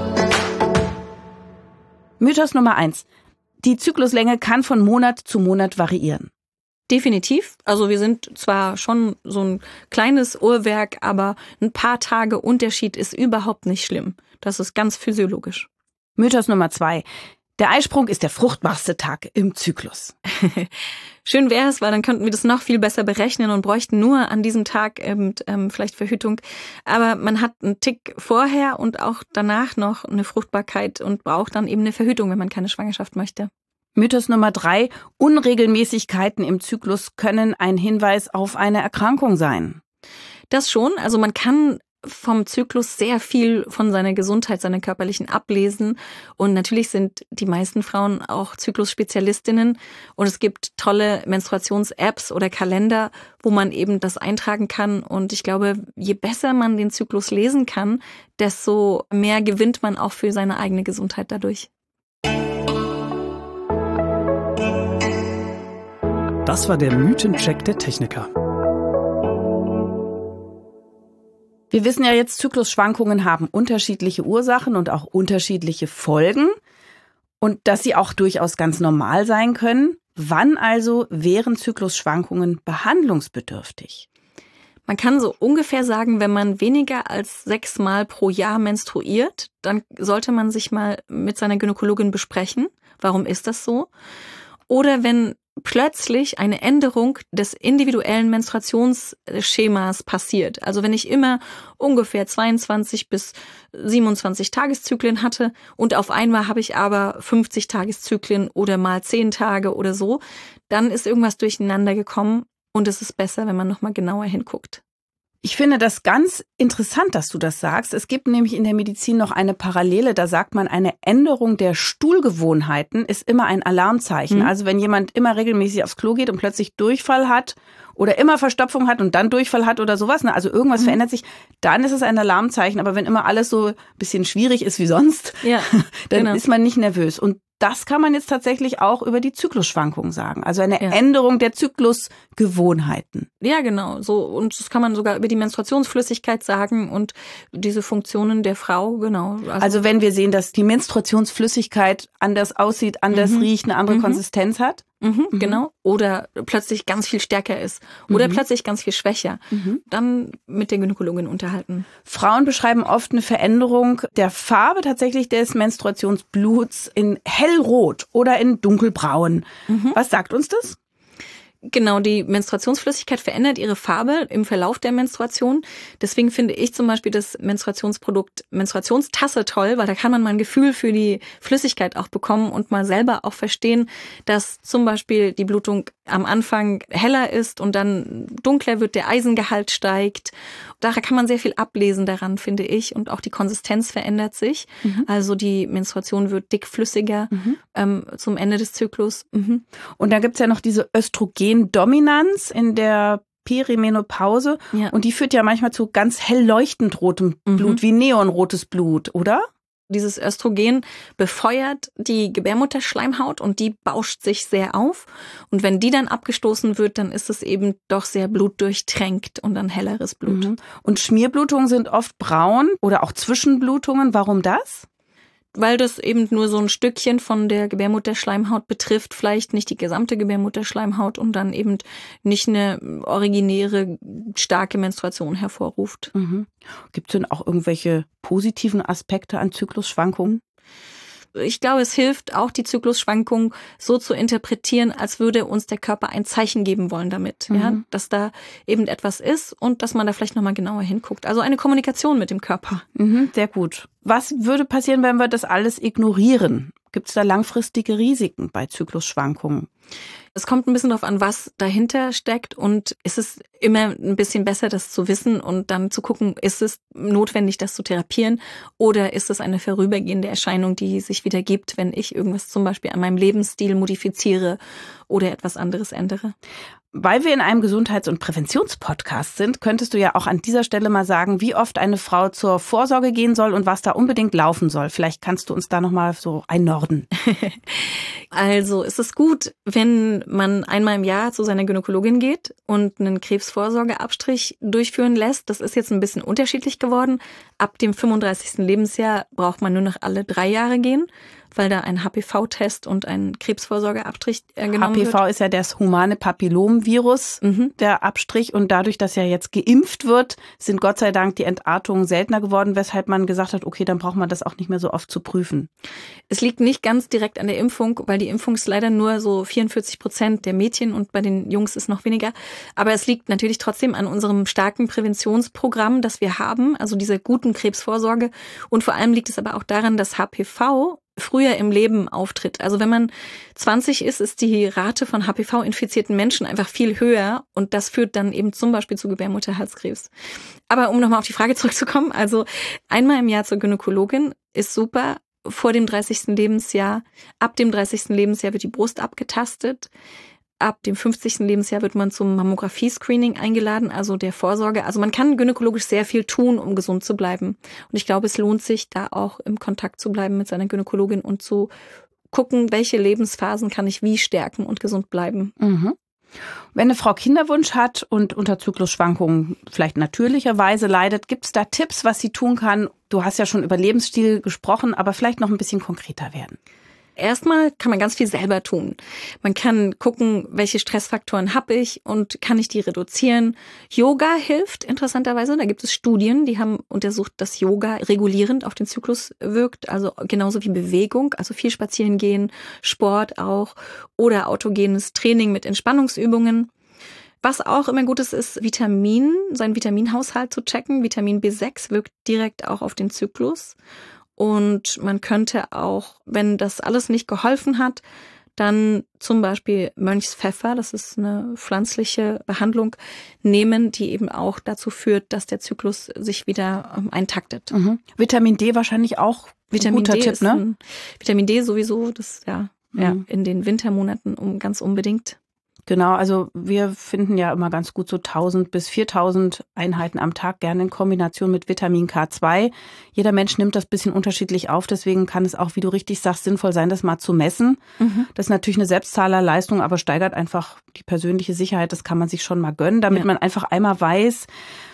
Mythos Nummer eins. Die Zykluslänge kann von Monat zu Monat variieren. Definitiv. Also wir sind zwar schon so ein kleines Uhrwerk, aber ein paar Tage Unterschied ist überhaupt nicht schlimm. Das ist ganz physiologisch. Mythos Nummer zwei. Der Eisprung ist der fruchtbarste Tag im Zyklus. Schön wäre es, weil dann könnten wir das noch viel besser berechnen und bräuchten nur an diesem Tag eben, ähm, vielleicht Verhütung. Aber man hat einen Tick vorher und auch danach noch eine Fruchtbarkeit und braucht dann eben eine Verhütung, wenn man keine Schwangerschaft möchte. Mythos Nummer drei. Unregelmäßigkeiten im Zyklus können ein Hinweis auf eine Erkrankung sein. Das schon. Also man kann vom Zyklus sehr viel von seiner Gesundheit, seiner körperlichen ablesen. Und natürlich sind die meisten Frauen auch Zyklusspezialistinnen. Und es gibt tolle Menstruations-Apps oder Kalender, wo man eben das eintragen kann. Und ich glaube, je besser man den Zyklus lesen kann, desto mehr gewinnt man auch für seine eigene Gesundheit dadurch. Das war der Mythencheck der Techniker. Wir wissen ja jetzt, Zyklusschwankungen haben unterschiedliche Ursachen und auch unterschiedliche Folgen und dass sie auch durchaus ganz normal sein können. Wann also wären Zyklusschwankungen behandlungsbedürftig? Man kann so ungefähr sagen, wenn man weniger als sechs Mal pro Jahr menstruiert, dann sollte man sich mal mit seiner Gynäkologin besprechen. Warum ist das so? Oder wenn plötzlich eine Änderung des individuellen Menstruationsschemas passiert. Also wenn ich immer ungefähr zweiundzwanzig bis siebenundzwanzig Tageszyklen hatte und auf einmal habe ich aber fünfzig Tageszyklen oder mal zehn Tage oder so, dann ist irgendwas durcheinander gekommen und es ist besser, wenn man nochmal genauer hinguckt. Ich finde das ganz interessant, dass du das sagst. Es gibt nämlich in der Medizin noch eine Parallele, da sagt man, eine Änderung der Stuhlgewohnheiten ist immer ein Alarmzeichen. Mhm. Also wenn jemand immer regelmäßig aufs Klo geht und plötzlich Durchfall hat oder immer Verstopfung hat und dann Durchfall hat oder sowas, ne? Also irgendwas mhm. verändert sich, dann ist es ein Alarmzeichen. Aber wenn immer alles so ein bisschen schwierig ist wie sonst, ja, dann genau. ist man nicht nervös. Und das kann man jetzt tatsächlich auch über die Zyklusschwankungen sagen. Also eine ja. Änderung der Zyklusgewohnheiten. Ja, genau. So, und das kann man sogar über die Menstruationsflüssigkeit sagen und diese Funktionen der Frau, genau. Also, also wenn wir sehen, dass die Menstruationsflüssigkeit anders aussieht, anders mhm. riecht, eine andere mhm. Konsistenz hat. Mhm, mhm. Genau. Oder plötzlich ganz viel stärker ist. Oder mhm. plötzlich ganz viel schwächer. Mhm. Dann mit der Gynäkologin unterhalten. Frauen beschreiben oft eine Veränderung der Farbe tatsächlich des Menstruationsbluts in hellrot oder in dunkelbraun. Mhm. Was sagt uns das? Genau, die Menstruationsflüssigkeit verändert ihre Farbe im Verlauf der Menstruation. Deswegen finde ich zum Beispiel das Menstruationsprodukt Menstruationstasse toll, weil da kann man mal ein Gefühl für die Flüssigkeit auch bekommen und mal selber auch verstehen, dass zum Beispiel die Blutung am Anfang heller ist und dann dunkler wird, der Eisengehalt steigt. Da kann man sehr viel ablesen daran, finde ich. Und auch die Konsistenz verändert sich. Mhm. Also die Menstruation wird dickflüssiger mhm. ähm, zum Ende des Zyklus. Mhm. Und da gibt's ja noch diese Östrogendominanz in der Perimenopause. Ja. Und die führt ja manchmal zu ganz hell leuchtend rotem mhm. Blut, wie neonrotes Blut, oder? Dieses Östrogen befeuert die Gebärmutterschleimhaut und die bauscht sich sehr auf. Und wenn die dann abgestoßen wird, dann ist es eben doch sehr blutdurchtränkt und dann helleres Blut. Mhm. Und Schmierblutungen sind oft braun oder auch Zwischenblutungen. Warum das? Weil das eben nur so ein Stückchen von der Gebärmutterschleimhaut betrifft, vielleicht nicht die gesamte Gebärmutterschleimhaut und dann eben nicht eine originäre, starke Menstruation hervorruft. Mhm. Gibt es denn auch irgendwelche positiven Aspekte an Zyklusschwankungen? Ich glaube, es hilft auch, die Zyklusschwankung so zu interpretieren, als würde uns der Körper ein Zeichen geben wollen damit, mhm. ja, dass da eben etwas ist und dass man da vielleicht nochmal genauer hinguckt. Also eine Kommunikation mit dem Körper. Mhm, sehr gut. Was würde passieren, wenn wir das alles ignorieren? Gibt es da langfristige Risiken bei Zyklusschwankungen? Es kommt ein bisschen darauf an, was dahinter steckt und ist es immer ein bisschen besser, das zu wissen und dann zu gucken, ist es notwendig, das zu therapieren oder ist es eine vorübergehende Erscheinung, die sich wieder gibt, wenn ich irgendwas zum Beispiel an meinem Lebensstil modifiziere oder etwas anderes ändere? Weil wir in einem Gesundheits- und Präventionspodcast sind, könntest du ja auch an dieser Stelle mal sagen, wie oft eine Frau zur Vorsorge gehen soll und was da unbedingt laufen soll. Vielleicht kannst du uns da nochmal so einnorden. Also es ist gut, wenn man einmal im Jahr zu seiner Gynäkologin geht und einen Krebsvorsorgeabstrich durchführen lässt. Das ist jetzt ein bisschen unterschiedlich geworden. Ab dem fünfunddreißigsten Lebensjahr braucht man nur noch alle drei Jahre gehen, weil da ein H P V-Test und ein Krebsvorsorgeabstrich äh, genommen wird. H P V ist ja das humane Papillomvirus, mhm. der Abstrich. Und dadurch, dass ja jetzt geimpft wird, sind Gott sei Dank die Entartungen seltener geworden, weshalb man gesagt hat, okay, dann braucht man das auch nicht mehr so oft zu prüfen. Es liegt nicht ganz direkt an der Impfung, weil die Impfung ist leider nur so vierundvierzig Prozent der Mädchen und bei den Jungs ist noch weniger. Aber es liegt natürlich trotzdem an unserem starken Präventionsprogramm, das wir haben, also dieser guten Krebsvorsorge. Und vor allem liegt es aber auch daran, dass H P V früher im Leben auftritt. Also wenn man zwanzig ist, ist die Rate von H P V-infizierten Menschen einfach viel höher und das führt dann eben zum Beispiel zu Gebärmutterhalskrebs. Aber um nochmal auf die Frage zurückzukommen, also einmal im Jahr zur Gynäkologin ist super. Vor dem dreißigsten Lebensjahr, ab dem dreißigsten Lebensjahr wird die Brust abgetastet. Ab dem fünfzigsten Lebensjahr wird man zum Mammographie-Screening eingeladen, also der Vorsorge. Also man kann gynäkologisch sehr viel tun, um gesund zu bleiben. Und ich glaube, es lohnt sich, da auch im Kontakt zu bleiben mit seiner Gynäkologin und zu gucken, welche Lebensphasen kann ich wie stärken und gesund bleiben. Mhm. Wenn eine Frau Kinderwunsch hat und unter Zyklusschwankungen vielleicht natürlicherweise leidet, gibt es da Tipps, was sie tun kann? Du hast ja schon über Lebensstil gesprochen, aber vielleicht noch ein bisschen konkreter werden. Erstmal kann man ganz viel selber tun. Man kann gucken, welche Stressfaktoren habe ich und kann ich die reduzieren. Yoga hilft interessanterweise. Da gibt es Studien, die haben untersucht, dass Yoga regulierend auf den Zyklus wirkt. Also genauso wie Bewegung, also viel spazieren gehen, Sport auch oder autogenes Training mit Entspannungsübungen. Was auch immer gut ist, ist Vitamin, seinen Vitaminhaushalt zu checken. Vitamin B sechs wirkt direkt auch auf den Zyklus. Und man könnte auch, wenn das alles nicht geholfen hat, dann zum Beispiel Mönchspfeffer, das ist eine pflanzliche Behandlung, nehmen, die eben auch dazu führt, dass der Zyklus sich wieder ähm, eintaktet. Mhm. Vitamin D wahrscheinlich auch Vitamin ein guter D Tipp, ist ne? Ein, Vitamin D sowieso, das ja, mhm. ja in den Wintermonaten um ganz unbedingt. Genau, also wir finden ja immer ganz gut so tausend bis viertausend Einheiten am Tag, gerne in Kombination mit Vitamin K zwei. Jeder Mensch nimmt das ein bisschen unterschiedlich auf, deswegen kann es auch, wie du richtig sagst, sinnvoll sein, das mal zu messen. Mhm. Das ist natürlich eine Selbstzahlerleistung, aber steigert einfach die persönliche Sicherheit, das kann man sich schon mal gönnen, damit ja. man einfach einmal weiß,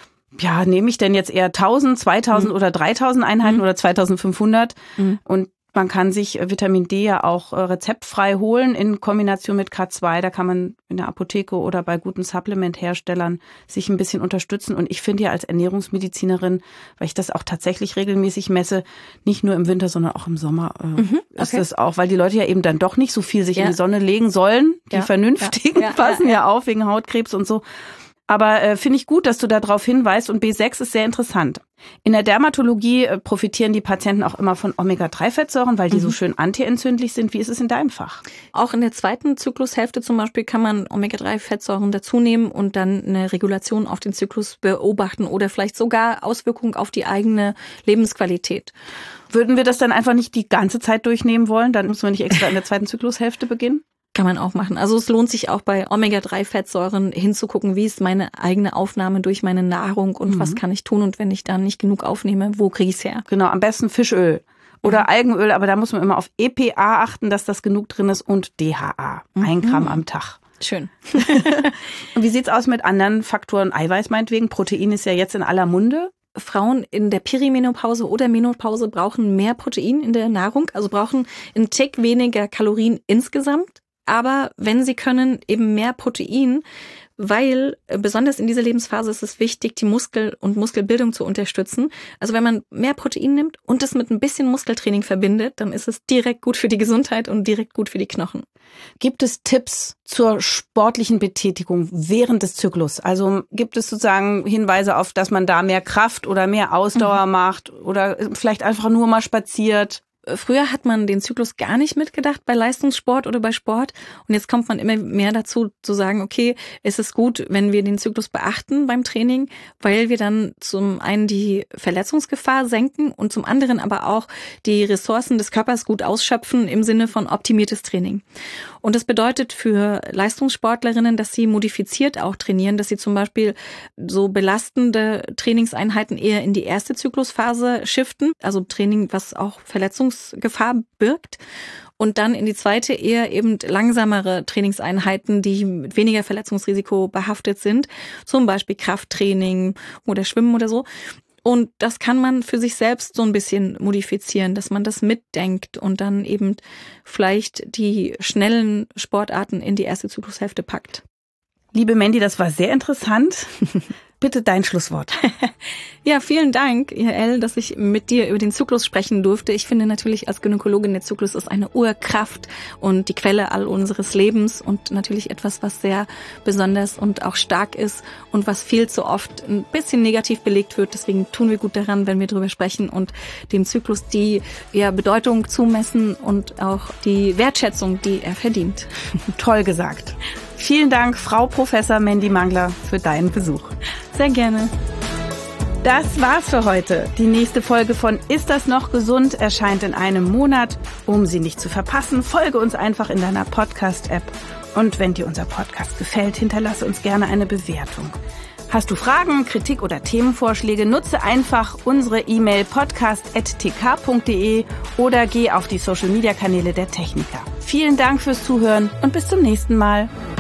ja, nehme ich denn jetzt eher tausend, zweitausend mhm. oder dreitausend Einheiten mhm. oder zweitausendfünfhundert mhm. und man kann sich Vitamin D ja auch rezeptfrei holen in Kombination mit K zwei. Da kann man in der Apotheke oder bei guten Supplement-Herstellern sich ein bisschen unterstützen. Und ich finde ja als Ernährungsmedizinerin, weil ich das auch tatsächlich regelmäßig messe, nicht nur im Winter, sondern auch im Sommer äh, mhm, okay. ist das auch, weil die Leute ja eben dann doch nicht so viel sich ja. in die Sonne legen sollen. Die ja. Vernünftigen ja. Ja. passen ja, ja. ja auf wegen Hautkrebs und so. Aber äh, finde ich gut, dass du da drauf hinweist und B sechs ist sehr interessant. In der Dermatologie äh, profitieren die Patienten auch immer von Omega drei Fettsäuren, weil die mhm. so schön antientzündlich sind. Wie ist es in deinem Fach? Auch in der zweiten Zyklushälfte zum Beispiel kann man Omega drei Fettsäuren dazunehmen und dann eine Regulation auf den Zyklus beobachten oder vielleicht sogar Auswirkungen auf die eigene Lebensqualität. Würden wir das dann einfach nicht die ganze Zeit durchnehmen wollen? Dann müssen wir nicht extra in der zweiten Zyklushälfte beginnen? Kann man auch machen. Also es lohnt sich auch bei Omega drei Fettsäuren hinzugucken, wie ist meine eigene Aufnahme durch meine Nahrung und mhm. was kann ich tun und wenn ich dann nicht genug aufnehme, wo kriege ich es her? Genau, am besten Fischöl oder mhm. Algenöl, aber da muss man immer auf E P A achten, dass das genug drin ist und D H A, mhm. ein Gramm am Tag. Schön. Und wie sieht's aus mit anderen Faktoren? Eiweiß meinetwegen, Protein ist ja jetzt in aller Munde. Frauen in der Perimenopause oder Menopause brauchen mehr Protein in der Nahrung, also brauchen einen Tick weniger Kalorien insgesamt. Aber wenn sie können, eben mehr Protein, weil besonders in dieser Lebensphase ist es wichtig, die Muskel- und Muskelbildung zu unterstützen. Also wenn man mehr Protein nimmt und es mit ein bisschen Muskeltraining verbindet, dann ist es direkt gut für die Gesundheit und direkt gut für die Knochen. Gibt es Tipps zur sportlichen Betätigung während des Zyklus? Also gibt es sozusagen Hinweise auf, dass man da mehr Kraft oder mehr Ausdauer mhm. macht oder vielleicht einfach nur mal spaziert? Früher hat man den Zyklus gar nicht mitgedacht bei Leistungssport oder bei Sport. Und jetzt kommt man immer mehr dazu zu sagen, okay, es ist gut, wenn wir den Zyklus beachten beim Training, weil wir dann zum einen die Verletzungsgefahr senken und zum anderen aber auch die Ressourcen des Körpers gut ausschöpfen im Sinne von optimiertes Training. Und das bedeutet für Leistungssportlerinnen, dass sie modifiziert auch trainieren, dass sie zum Beispiel so belastende Trainingseinheiten eher in die erste Zyklusphase shiften, also Training, was auch Verletzungsgefahr birgt. Und dann in die zweite eher eben langsamere Trainingseinheiten, die mit weniger Verletzungsrisiko behaftet sind, zum Beispiel Krafttraining oder Schwimmen oder so. Und das kann man für sich selbst so ein bisschen modifizieren, dass man das mitdenkt und dann eben vielleicht die schnellen Sportarten in die erste Zyklushälfte packt. Liebe Mandy, das war sehr interessant. Bitte dein Schlusswort. Ja, vielen Dank, Jael, dass ich mit dir über den Zyklus sprechen durfte. Ich finde natürlich als Gynäkologin, der Zyklus ist eine Urkraft und die Quelle all unseres Lebens und natürlich etwas, was sehr besonders und auch stark ist und was viel zu oft ein bisschen negativ belegt wird. Deswegen tun wir gut daran, wenn wir darüber sprechen und dem Zyklus die ja, Bedeutung zumessen und auch die Wertschätzung, die er verdient. Toll gesagt. Vielen Dank, Frau Professor Mandy Mangler, für deinen Besuch. Sehr gerne. Das war's für heute. Die nächste Folge von Ist das noch gesund erscheint in einem Monat. Um sie nicht zu verpassen, folge uns einfach in deiner Podcast-App. Und wenn dir unser Podcast gefällt, hinterlasse uns gerne eine Bewertung. Hast du Fragen, Kritik oder Themenvorschläge, nutze einfach unsere E-Mail podcast at t k punkt d e oder geh auf die Social-Media-Kanäle der Techniker. Vielen Dank fürs Zuhören und bis zum nächsten Mal.